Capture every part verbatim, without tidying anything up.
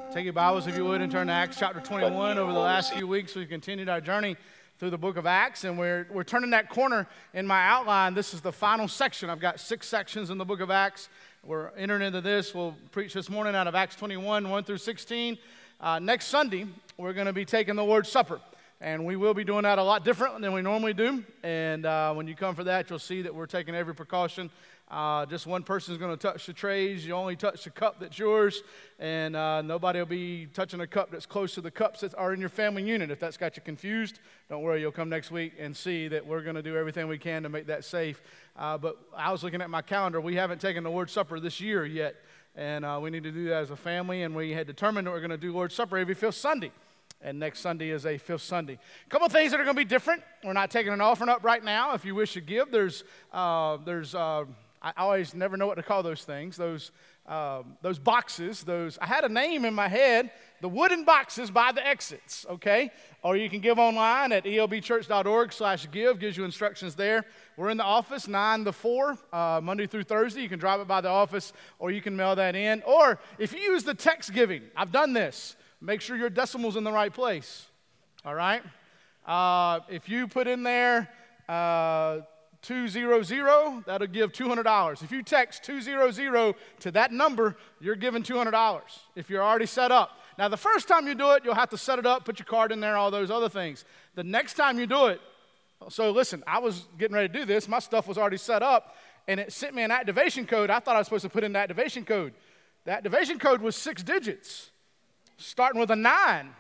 Take your Bibles, if you would, and turn to Acts chapter twenty-one. Over the last few weeks, we've continued our journey through the book of Acts, and we're, we're turning that corner in my outline. This is the final section. I've got six sections in the book of Acts. We're entering into this. We'll preach this morning out of Acts twenty-one, one through sixteen. Uh, next Sunday, we're going to be taking the Lord's Supper, and we will be doing that a lot different than we normally do. And uh, when you come for that, you'll see that we're taking every precaution. Uh, just one person is going to touch the trays. You only touch the cup that's yours, and uh, nobody will be touching a cup that's close to the cups that are in your family unit. If that's got you confused, don't worry. You'll come next week and see that we're going to do everything we can to make that safe. Uh, but I was looking at my calendar. We haven't taken the Lord's Supper this year yet, and uh, we need to do that as a family, and we had determined that we're going to do Lord's Supper every fifth Sunday. And next Sunday is a fifth Sunday. A couple of things that are going to be different. We're not taking an offering up right now. If you wish to give, there's uh, there's uh, I always never know what to call those things. Those um, those boxes. Those I had a name in my head. The wooden boxes by the exits. Okay, or you can give online at elbchurch.org slash give. Gives you instructions there. We're in the office nine to four uh, Monday through Thursday. You can drop it by the office, or you can mail that in. Or if you use the text giving, I've done this. Make sure your decimal's in the right place, all right? Uh, if you put in there uh, two hundred, that'll give two hundred dollars. If you text two hundred to that number, you're giving two hundred dollars if you're already set up. Now, the first time you do it, you'll have to set it up, put your card in there, all those other things. The next time you do it, so listen, I was getting ready to do this. My stuff was already set up, and it sent me an activation code. I thought I was supposed to put in the activation code. The activation code was six digits. Starting with a nine.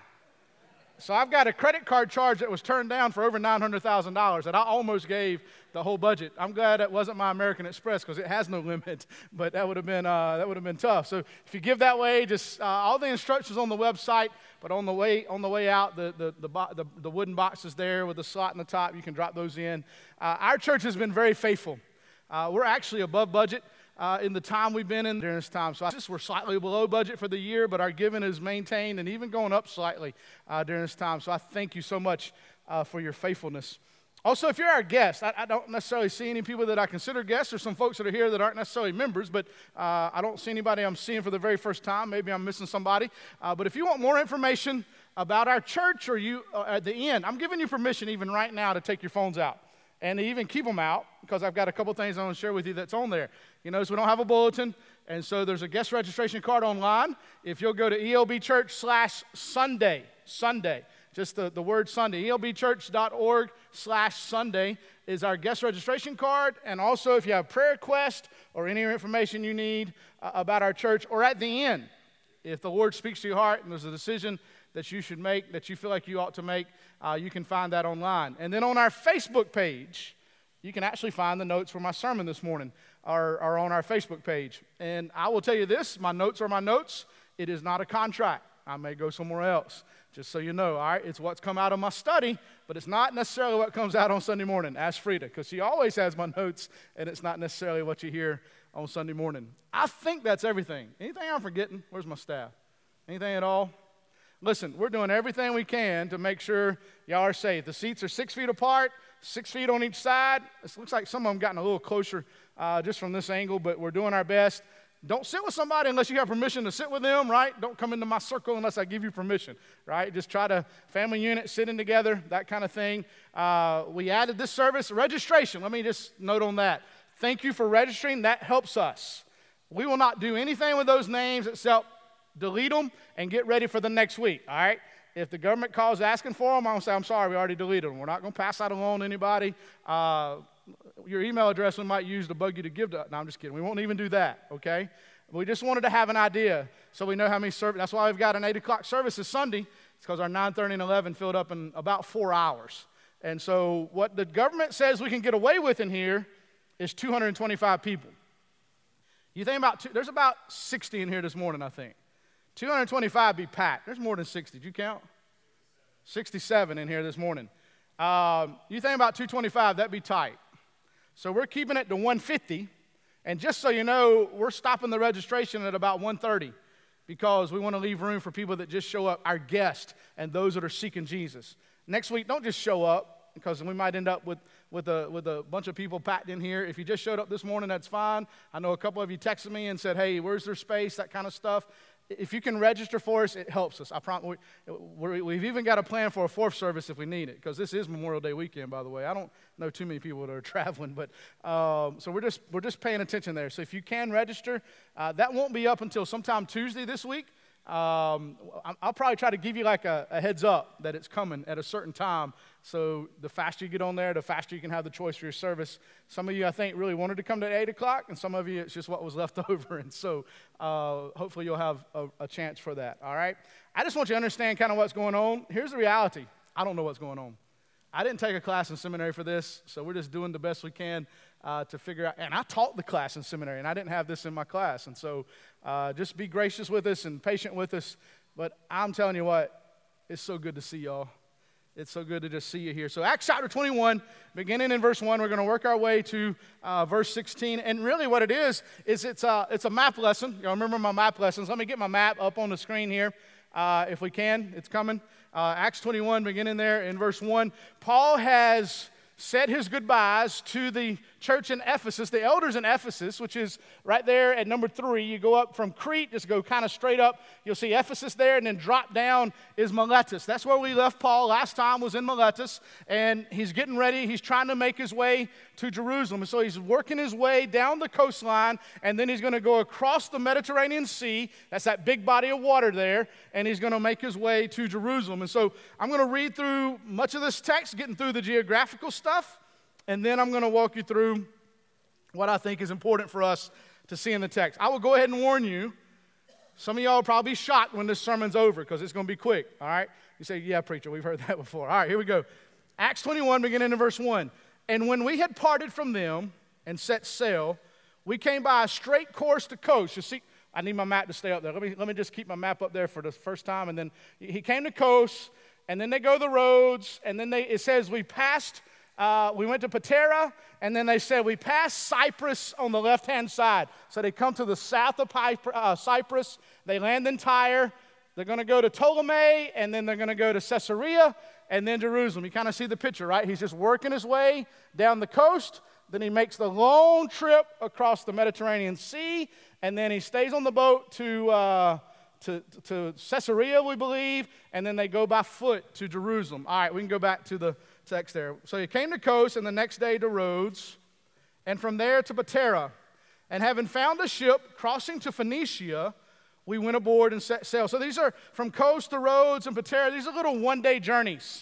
So I've got a credit card charge that was turned down for over nine hundred thousand dollars that I almost gave the whole budget. I'm glad it wasn't my American Express because it has no limit, but that would have been uh, that would have been tough. So if you give that way, just uh, all the instructions on the website, but on the way on the way out, the the the, bo- the, the wooden boxes there with the slot in the top, you can drop those in. Uh, our church has been very faithful. Uh, we're actually above budget. Uh, in the time we've been in during this time. So I just we're slightly below budget for the year, but our giving is maintained and even going up slightly uh, during this time. So I thank you so much uh, for your faithfulness. Also, if you're our guest, I, I don't necessarily see any people that I consider guests. There's some folks that are here that aren't necessarily members, but uh, I don't see anybody I'm seeing for the very first time. Maybe I'm missing somebody. Uh, but if you want more information about our church, or you uh, at the end, I'm giving you permission even right now to take your phones out. And to even keep them out, because I've got a couple things I want to share with you that's on there. You notice we don't have a bulletin, and so there's a guest registration card online. If you'll go to elbchurch slash Sunday, Sunday, just the, the word Sunday, elbchurch.org slash Sunday is our guest registration card. And also if you have prayer request or any information you need uh, about our church, or at the end, if the Lord speaks to your heart and there's a decision that you should make, that you feel like you ought to make, uh, you can find that online. And then on our Facebook page, you can actually find the notes for my sermon this morning are, are on our Facebook page. And I will tell you this, my notes are my notes. It is not a contract. I may go somewhere else, just so you know, all right? It's what's come out of my study, but it's not necessarily what comes out on Sunday morning. Ask Frida, because she always has my notes, and it's not necessarily what you hear on Sunday morning. I think that's everything. Anything I'm forgetting? Where's my staff? Anything at all? Listen, we're doing everything we can to make sure y'all are safe. The seats are six feet apart, six feet on each side. It looks like some of them gotten a little closer uh, just from this angle, but we're doing our best. Don't sit with somebody unless you have permission to sit with them, right? Don't come into my circle unless I give you permission, right? Just try to, family unit, sitting together, that kind of thing. Uh, we added this service, registration. Let me just note on that. Thank you for registering. That helps us. We will not do anything with those names except delete them and get ready for the next week, all right? If the government calls asking for them, I'm going to say, I'm sorry, we already deleted them. We're not going to pass that along to anybody. Uh, your email address we might use to bug you to give to. No, I'm just kidding. We won't even do that, okay? We just wanted to have an idea so we know how many services. That's why we've got an eight o'clock service this Sunday. It's because our nine thirty and eleven filled up in about four hours. And so what the government says we can get away with in here is two hundred twenty-five people. You think about, two, there's about sixty in here this morning, I think. two hundred twenty-five be packed. There's more than sixty. Did you count? sixty-seven in here this morning. Um, you think about two hundred twenty-five, that'd be tight. So we're keeping it to one hundred fifty. And just so you know, we're stopping the registration at about one hundred thirty because we want to leave room for people that just show up, our guests, and those that are seeking Jesus. Next week, don't just show up, because we might end up with, with, a, with a bunch of people packed in here. If you just showed up this morning, that's fine. I know a couple of you texted me and said, hey, where's their space, that kind of stuff. if you can register for us, it helps us. I promise. We, we've even got a plan for a fourth service if we need it, because this is Memorial Day weekend, by the way. I don't know too many people that are traveling, but um, so we're just we're just paying attention there. So if you can register, uh, that won't be up until sometime Tuesday this week. Um, I'll probably try to give you like a, a heads up that it's coming at a certain time. So the faster you get on there, the faster you can have the choice for your service. Some of you, I think, really wanted to come to eight o'clock, and some of you, it's just what was left over. And so uh, hopefully you'll have a, a chance for that, all right? I just want you to understand kind of what's going on. Here's the reality. I don't know what's going on. I didn't take a class in seminary for this, so we're just doing the best we can uh, to figure out. And I taught the class in seminary, and I didn't have this in my class. And so uh, just be gracious with us and patient with us. But I'm telling you what, it's so good to see y'all. It's so good to just see you here. So Acts chapter twenty-one, beginning in verse one, we're going to work our way to uh, verse sixteen. And really what it is, is it's a, it's a map lesson. Y'all remember my map lessons. Let me get my map up on the screen here. Uh, if we can, it's coming. Uh, Acts twenty-one, beginning there in verse one. Paul has said his goodbyes to the church in Ephesus, the elders in Ephesus, which is right there at number three. You go up from Crete, just go kind of straight up. You'll see Ephesus there, and then drop down is Miletus. That's where we left Paul last time, was in Miletus, and he's getting ready. He's trying to make his way to Jerusalem. And so he's working his way down the coastline, and then he's going to go across the Mediterranean Sea. That's that big body of water there, and he's going to make his way to Jerusalem. And so I'm going to read through much of this text, getting through the geographical stuff, and then I'm going to walk you through what I think is important for us to see in the text. I will go ahead and warn you, some of y'all will probably be shocked when this sermon's over, because it's going to be quick, all right? You say, yeah, preacher, we've heard that before. All right, here we go. Acts twenty-one, beginning in verse one. And when we had parted from them and set sail, we came by a straight course to coast. You see, I need my map to stay up there. Let me, let me just keep my map up there for the first time. And then he came to coast, and then they go the roads, and then they, it says we passed, uh, we went to Patara, and then they said we passed Cyprus on the left-hand side. So they come to the south of uh, Cyprus. They land in Tyre. They're going to go to Ptolemy, and then they're going to go to Caesarea, and then Jerusalem. You kind of see the picture, right? He's just working his way down the coast. Then he makes the long trip across the Mediterranean Sea, and then he stays on the boat to, uh, to, to Caesarea, we believe, and then they go by foot to Jerusalem. All right, we can go back to the text there. So he came to coast, and the next day to Rhodes, and from there to Patara. And having found a ship crossing to Phoenicia, we went aboard and set sail. So these are from coast to Rhodes and Patara. These are little one-day journeys,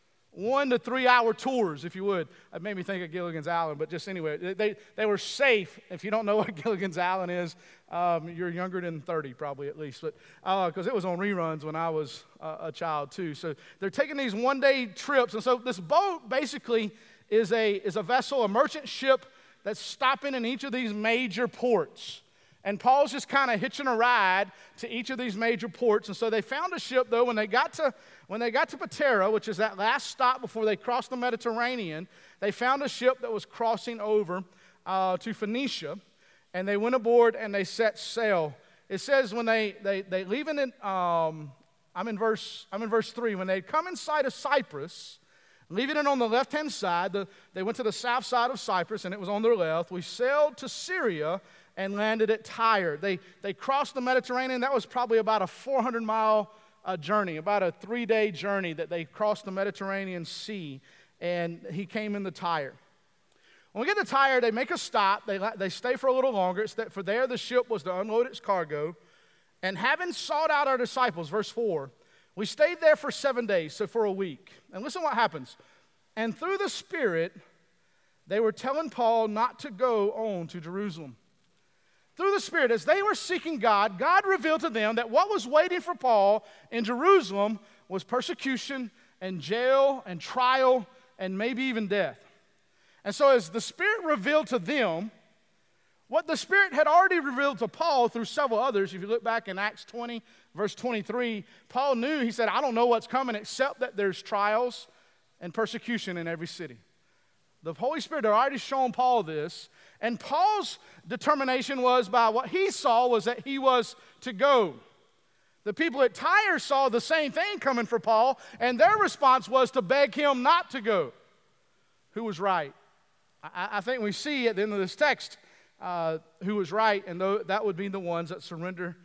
one to three-hour tours, if you would. It made me think of Gilligan's Island, but just anyway, they, they were safe. If you don't know what Gilligan's Island is, um, you're younger than thirty probably at least, but because uh, it was on reruns when I was uh, a child too. So they're taking these one-day trips, and so this boat basically is a, is a vessel, a merchant ship that's stopping in each of these major ports. And Paul's just kind of hitching a ride to each of these major ports. And so they found a ship, though, when they got to when they got to Patara, which is that last stop before they crossed the Mediterranean, they found a ship that was crossing over uh, to Phoenicia. And they went aboard and they set sail. It says when they they they leaving in um, I'm in verse I'm in verse three. When they come in sight of Cyprus, leaving it on the left-hand side, the, they went to the south side of Cyprus, and it was on their left. We sailed to Syria and landed at Tyre. They, they crossed the Mediterranean. That was probably about a four hundred mile uh, journey, about a three-day journey that they crossed the Mediterranean Sea, and he came into Tyre. When we get to Tyre, they make a stop. They, they stay for a little longer. It's that for there the ship was to unload its cargo. And having sought out our disciples, verse four, we stayed there for seven days, so for a week. And listen what happens. And through the Spirit, they were telling Paul not to go on to Jerusalem. Through the Spirit, as they were seeking God, God revealed to them that what was waiting for Paul in Jerusalem was persecution and jail and trial and maybe even death. And so as the Spirit revealed to them what the Spirit had already revealed to Paul through several others, if you look back in Acts twenty, verse twenty-three, Paul knew, he said, I don't know what's coming except that there's trials and persecution in every city. The Holy Spirit had already shown Paul this, and Paul's determination was by what he saw was that he was to go. The people at Tyre saw the same thing coming for Paul, and their response was to beg him not to go. Who was right? I, I think we see at the end of this text uh, who was right, and th- that would be the ones that surrender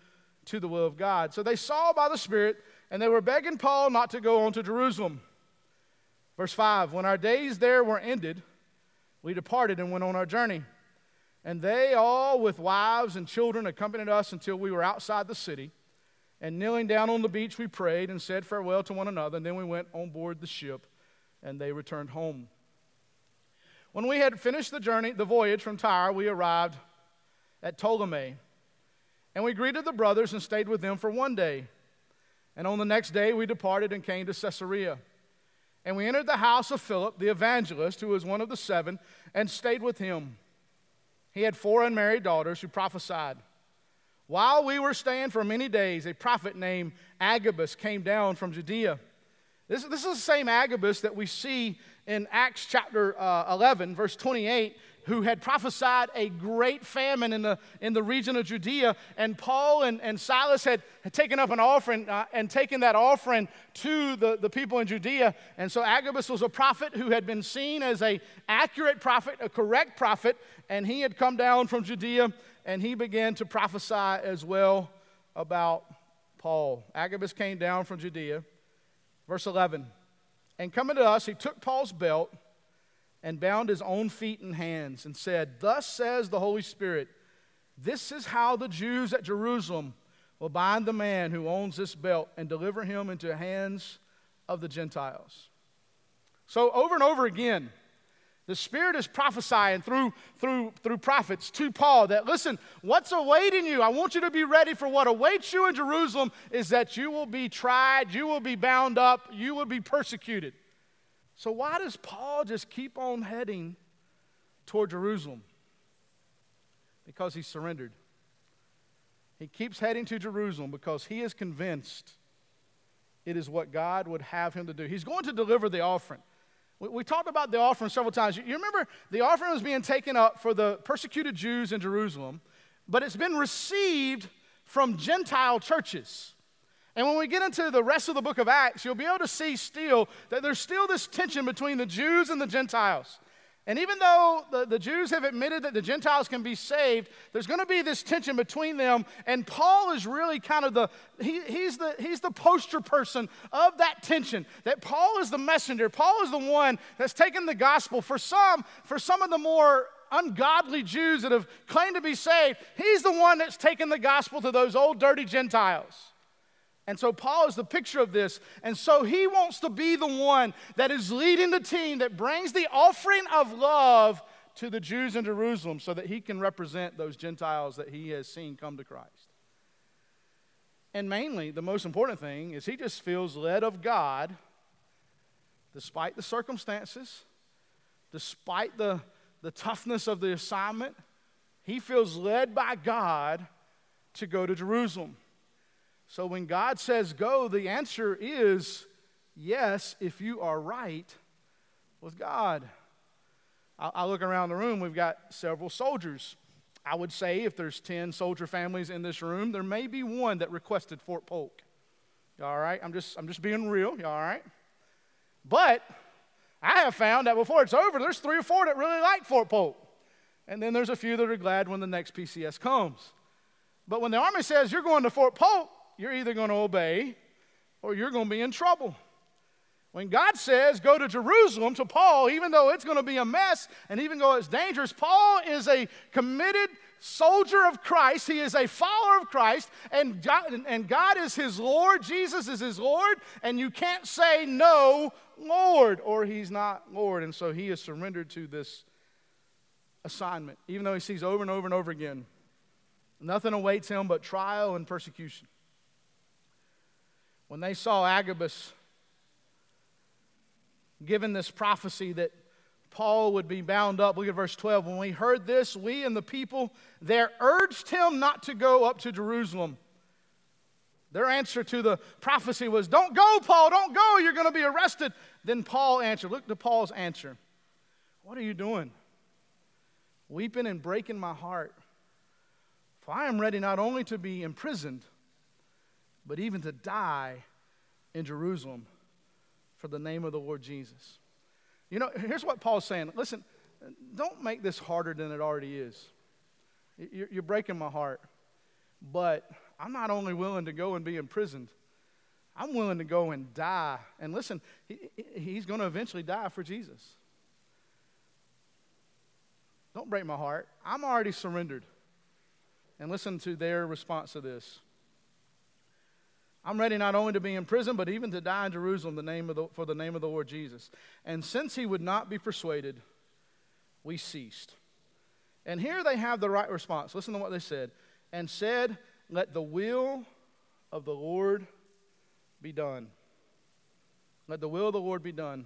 to the will of God. So they saw by the Spirit, and they were begging Paul not to go on to Jerusalem. Verse five, when our days there were ended, we departed and went on our journey. And they all with wives and children accompanied us until we were outside the city. And kneeling down on the beach, we prayed and said farewell to one another. And then we went on board the ship, and they returned home. When we had finished the journey, the voyage from Tyre, we arrived at Ptolemy. And we greeted the brothers and stayed with them for one day. And on the next day, we departed and came to Caesarea. And we entered the house of Philip, the evangelist, who was one of the seven, and stayed with him. He had four unmarried daughters who prophesied. While we were staying for many days, a prophet named Agabus came down from Judea. This, this is the same Agabus that we see in Acts chapter uh, eleven, verse twenty-eight, who had prophesied a great famine in the, in the region of Judea. And Paul and, and Silas had, had taken up an offering uh, and taken that offering to the, the people in Judea. And so Agabus was a prophet who had been seen as an accurate prophet, a correct prophet, and he had come down from Judea, and he began to prophesy as well about Paul. Agabus came down from Judea. Verse eleven, and coming to us, he took Paul's belt and bound his own feet and hands and said, thus says the Holy Spirit, this is how the Jews at Jerusalem will bind the man who owns this belt and deliver him into the hands of the Gentiles. So over and over again, the Spirit is prophesying through, through, through prophets to Paul that, listen, what's awaiting you? I want you to be ready for what awaits you in Jerusalem is that you will be tried, you will be bound up, you will be persecuted. So why does Paul just keep on heading toward Jerusalem? Because he surrendered. He keeps heading to Jerusalem because he is convinced it is what God would have him to do. He's going to deliver the offering. We, we talked about the offering several times. You, you remember the offering was being taken up for the persecuted Jews in Jerusalem, but it's been received from Gentile churches. And when we get into the rest of the book of Acts, you'll be able to see still that there's still this tension between the Jews and the Gentiles. And even though the, the Jews have admitted that the Gentiles can be saved, there's going to be this tension between them. And Paul is really kind of the, he, he's the, he's the poster person of that tension. That Paul is the messenger. Paul is the one that's taken the gospel. For some, for some of the more ungodly Jews that have claimed to be saved, he's the one that's taken the gospel to those old dirty Gentiles. And so Paul is the picture of this. And so he wants to be the one that is leading the team that brings the offering of love to the Jews in Jerusalem so that he can represent those Gentiles that he has seen come to Christ. And mainly, the most important thing is he just feels led of God, despite the circumstances, despite the, the toughness of the assignment. He feels led by God to go to Jerusalem. So when God says go, the answer is yes, if you are right with God. I, I look around the room, we've got several soldiers. I would say if there's ten soldier families in this room, there may be one that requested Fort Polk. You all right? I'm just, I'm just being real. You all right? But I have found that before it's over, there's three or four that really like Fort Polk. And then there's a few that are glad when the next P C S comes. But when the Army says you're going to Fort Polk, you're either going to obey or you're going to be in trouble. When God says go to Jerusalem to Paul, even though it's going to be a mess and even though it's dangerous, Paul is a committed soldier of Christ. He is a follower of Christ, and God, and God is his Lord. Jesus is his Lord, and you can't say no, Lord, or he's not Lord. And so he is surrendered to this assignment, even though he sees over and over and over again, nothing awaits him but trial and persecution. When they saw Agabus given this prophecy that Paul would be bound up, look at verse twelve. When we heard this, we and the people there urged him not to go up to Jerusalem. Their answer to the prophecy was, don't go, Paul, don't go, you're going to be arrested. Then Paul answered, look to Paul's answer. What are you doing? Weeping and breaking my heart. For I am ready not only to be imprisoned, but even to die in Jerusalem for the name of the Lord Jesus. You know, here's what Paul's saying. Listen, don't make this harder than it already is. You're breaking my heart, but I'm not only willing to go and be imprisoned, I'm willing to go and die. And listen, he, he's going to eventually die for Jesus. Don't break my heart. I'm already surrendered. And listen to their response to this. I'm ready not only to be in prison, but even to die in Jerusalem the name of the, for the name of the Lord Jesus. And since he would not be persuaded, we ceased. And here they have the right response. Listen to what they said. And said, let the will of the Lord be done. Let the will of the Lord be done.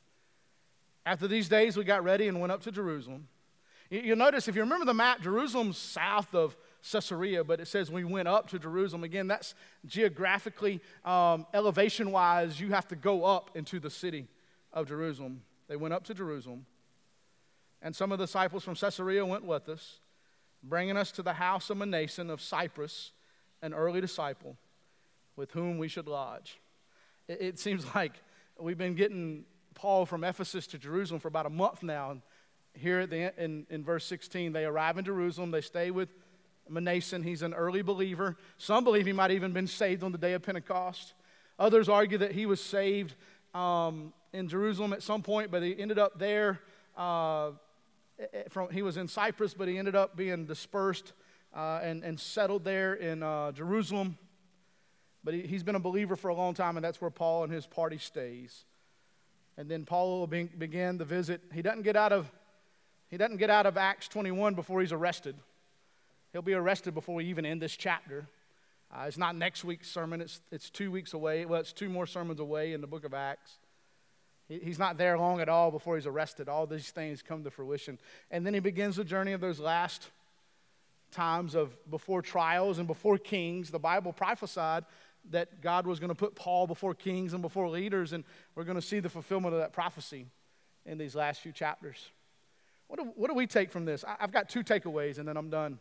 After these days, we got ready and went up to Jerusalem. You'll notice, if you remember the map, Jerusalem's south of Caesarea, but it says we went up to Jerusalem. Again, that's geographically, um, elevation-wise, you have to go up into the city of Jerusalem. They went up to Jerusalem. And some of the disciples from Caesarea went with us, bringing us to the house of Manason of Cyprus, an early disciple, with whom we should lodge. It, it seems like we've been getting Paul from Ephesus to Jerusalem for about a month now. And here at the, in, in verse sixteen, they arrive in Jerusalem. They stay with Manason. He's an early believer. Some believe he might have even been saved on the day of Pentecost. Others argue that he was saved um, in Jerusalem at some point, but he ended up there. Uh, from, he was in Cyprus, but he ended up being dispersed uh, and, and settled there in uh, Jerusalem. But he, he's been a believer for a long time, and that's where Paul and his party stays. And then Paul will be, begin the visit. He doesn't get out of he doesn't get out of Acts twenty-one before he's arrested. He'll be arrested before we even end this chapter. Uh, it's not next week's sermon. It's it's two weeks away. Well, it's two more sermons away in the book of Acts. He, he's not there long at all before he's arrested. All these things come to fruition. And then he begins the journey of those last times of before trials and before kings. The Bible prophesied that God was going to put Paul before kings and before leaders, and we're going to see the fulfillment of that prophecy in these last few chapters. What do, what do we take from this? I, I've got two takeaways, and then I'm done.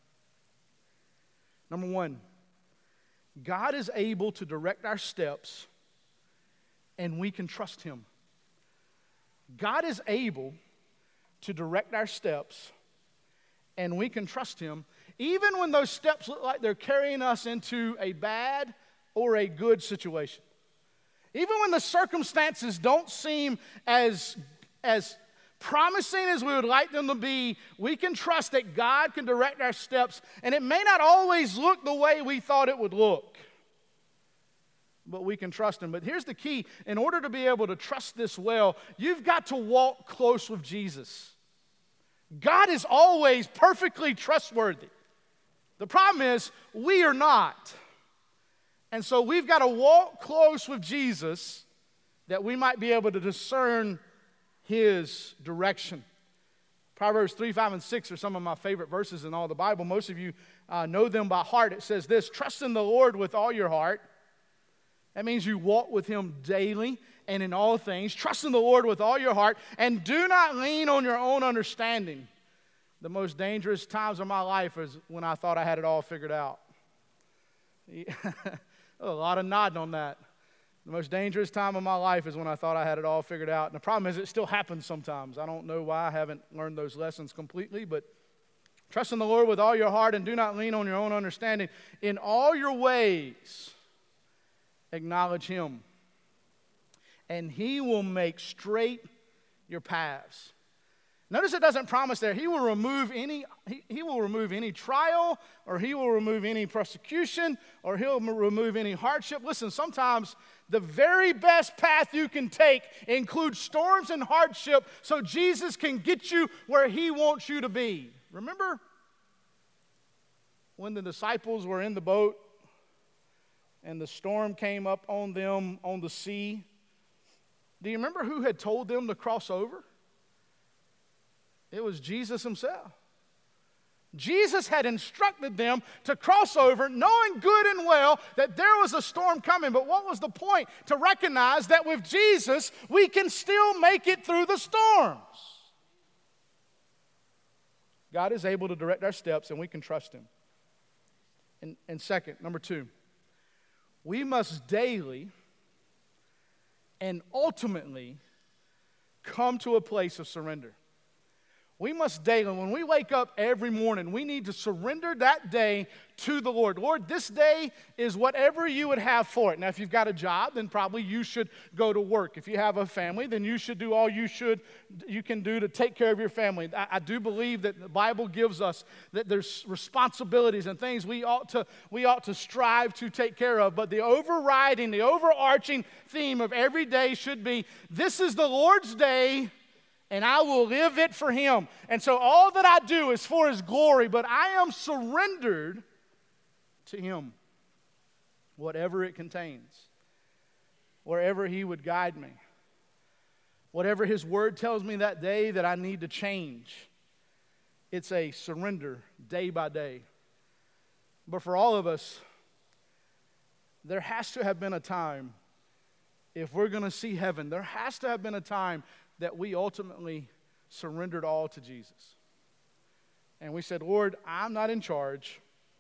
Number one, God is able to direct our steps, and we can trust him. God is able to direct our steps, and we can trust him, even when those steps look like they're carrying us into a bad or a good situation. Even when the circumstances don't seem as, as promising as we would like them to be, we can trust that God can direct our steps, and it may not always look the way we thought it would look, but we can trust him. But here's the key. In order to be able to trust this well, you've got to walk close with Jesus. God is always perfectly trustworthy. The problem is, we are not. And so we've got to walk close with Jesus that we might be able to discern his direction. Proverbs three, five, and six are some of my favorite verses in all the Bible. Most of you uh, know them by heart. It says this: trust in the Lord with all your heart. That means you walk with him daily and in all things. Trust in the Lord with all your heart, and do not lean on your own understanding. The most dangerous times of my life is when I thought I had it all figured out. A lot of nodding on that. The most dangerous time of my life is when I thought I had it all figured out. And the problem is, it still happens sometimes. I don't know why I haven't learned those lessons completely, but trust in the Lord with all your heart, and do not lean on your own understanding. In all your ways, acknowledge him, and he will make straight your paths. Notice it doesn't promise there. He will remove any, he, he will remove any trial, or he will remove any persecution, or he'll m- remove any hardship. Listen, sometimes the very best path you can take includes storms and hardship so Jesus can get you where he wants you to be. Remember when the disciples were in the boat and the storm came up on them on the sea? Do you remember who had told them to cross over? It was Jesus himself. Jesus had instructed them to cross over, knowing good and well that there was a storm coming. But what was the point? To recognize that with Jesus, we can still make it through the storms. God is able to direct our steps, and we can trust him. And, and second, number two, we must daily and ultimately come to a place of surrender. We must daily, when we wake up every morning, we need to surrender that day to the Lord. Lord, this day is whatever you would have for it. Now, if you've got a job, then probably you should go to work. If you have a family, then you should do all you should, you can do to take care of your family. I, I do believe that the Bible gives us that there's responsibilities and things we ought to we ought to strive to take care of. But the overriding, the overarching theme of every day should be, this is the Lord's day, and I will live it for Him. And so all that I do is for His glory, but I am surrendered to Him, whatever it contains, wherever He would guide me, whatever His Word tells me that day that I need to change. It's a surrender day by day. But for all of us, there has to have been a time, if we're going to see heaven, there has to have been a time that we ultimately surrendered all to Jesus. And we said, Lord, I'm not in charge.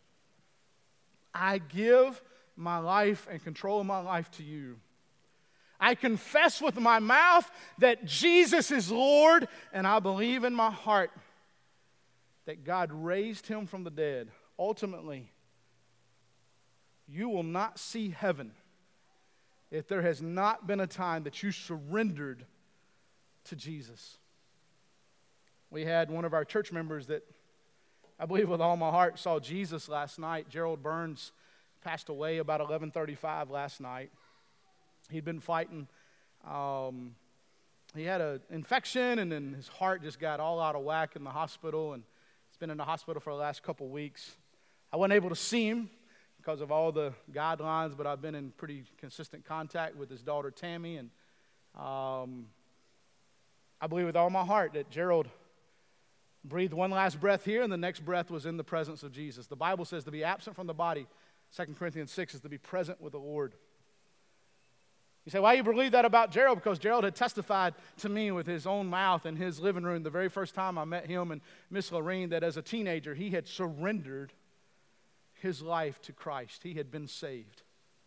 I give my life and control of my life to you. I confess with my mouth that Jesus is Lord, and I believe in my heart that God raised Him from the dead. Ultimately, you will not see heaven if there has not been a time that you surrendered to Jesus. We had one of our church members that I believe with all my heart saw Jesus last night. Gerald Burns passed away about eleven thirty-five last night. He'd been fighting. Um, he had an infection, and then his heart just got all out of whack in the hospital, and he's been in the hospital for the last couple weeks. I wasn't able to see him because of all the guidelines, but I've been in pretty consistent contact with his daughter Tammy, and um, I believe with all my heart that Gerald breathed one last breath here, and the next breath was in the presence of Jesus. The Bible says to be absent from the body, Second Corinthians six, is to be present with the Lord. You say, why do you believe that about Gerald? Because Gerald had testified to me with his own mouth in his living room the very first time I met him and Miss Lorene that as a teenager he had surrendered his life to Christ. He had been saved.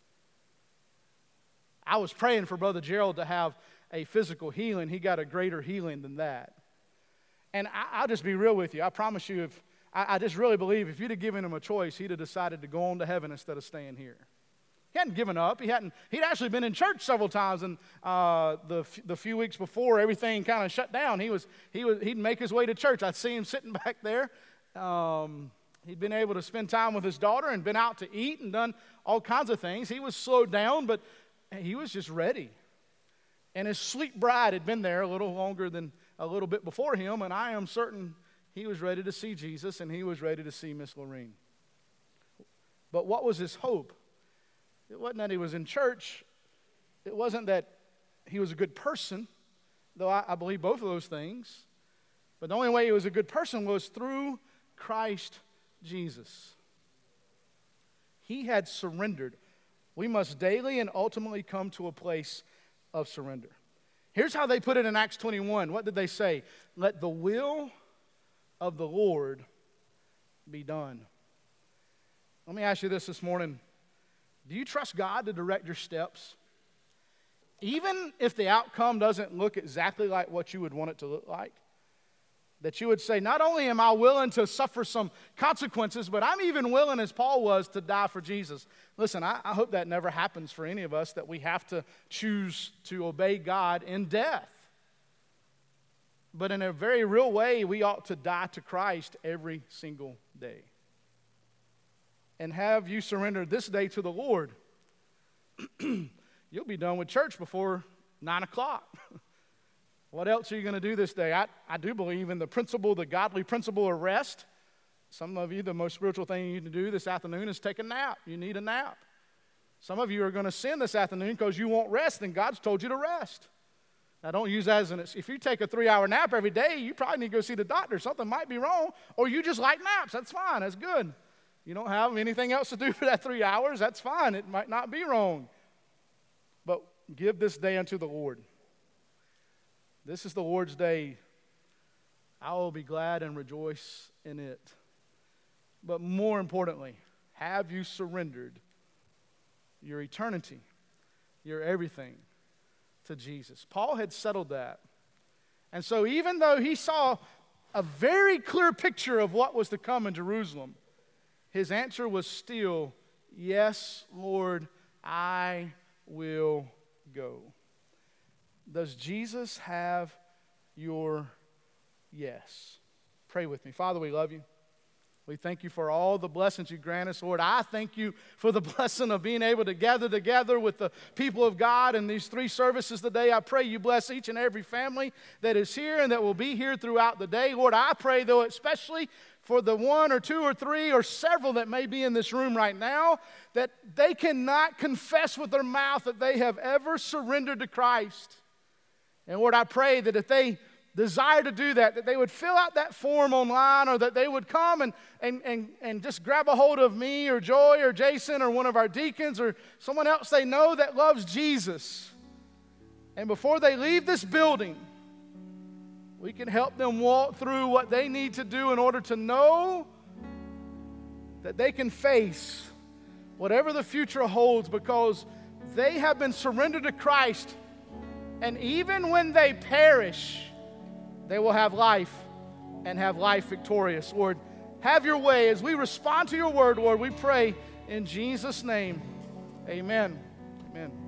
I was praying for Brother Gerald to have a physical healing. He got a greater healing than that. And I, I'll just be real with you. I promise you, if I, I just really believe if you'd have given him a choice, he'd have decided to go on to heaven instead of staying here. He hadn't given up. He hadn't. He'd actually been in church several times, and uh, the the few weeks before everything kind of shut down, he was he was he'd make his way to church. I'd see him sitting back there. Um, he'd been able to spend time with his daughter and been out to eat and done all kinds of things. He was slowed down, but he was just ready. And his sweet bride had been there a little longer than a little bit before him, and I am certain he was ready to see Jesus, and he was ready to see Miss Lorene. But what was his hope? It wasn't that he was in church. It wasn't that he was a good person, though I, I believe both of those things. But the only way he was a good person was through Christ Jesus. He had surrendered. We must daily and ultimately come to a place of surrender. Here's how they put it in Acts twenty-one. What did they say? Let the will of the Lord be done. Let me ask you this this morning. Do you trust God to direct your steps? Even if the outcome doesn't look exactly like what you would want it to look like? That you would say, not only am I willing to suffer some consequences, but I'm even willing, as Paul was, to die for Jesus. Listen, I, I hope that never happens for any of us, that we have to choose to obey God in death. But in a very real way, we ought to die to Christ every single day. And have you surrendered this day to the Lord, you'll be done with church before nine o'clock. What else are you going to do this day? I, I do believe in the principle, the godly principle of rest. Some of you, the most spiritual thing you need to do this afternoon is take a nap. You need a nap. Some of you are going to sin this afternoon because you won't rest, and God's told you to rest. Now, don't use that as an excuse. If you take a three-hour nap every day, you probably need to go see the doctor. Something might be wrong, or you just like naps. That's fine. That's good. You don't have anything else to do for that three hours. That's fine. It might not be wrong. But give this day unto the Lord. This is the Lord's day. I will be glad and rejoice in it. But more importantly, have you surrendered your eternity, your everything to Jesus? Paul had settled that. And so even though he saw a very clear picture of what was to come in Jerusalem, his answer was still, yes, Lord, I will go. Does Jesus have your yes? Pray with me. Father, we love you. We thank you for all the blessings you grant us, Lord. I thank you for the blessing of being able to gather together with the people of God in these three services today. I pray you bless each and every family that is here and that will be here throughout the day. Lord, I pray, though, especially for the one or two or three or several that may be in this room right now, that they cannot confess with their mouth that they have ever surrendered to Christ. And Lord, I pray that if they desire to do that, that they would fill out that form online, or that they would come and, and, and, and just grab a hold of me or Joy or Jason or one of our deacons or someone else they know that loves Jesus. And before they leave this building, we can help them walk through what they need to do in order to know that they can face whatever the future holds, because they have been surrendered to Christ. And even when they perish, they will have life, and have life victorious. Lord, have your way as we respond to your word, Lord. We pray in Jesus' name. Amen. Amen.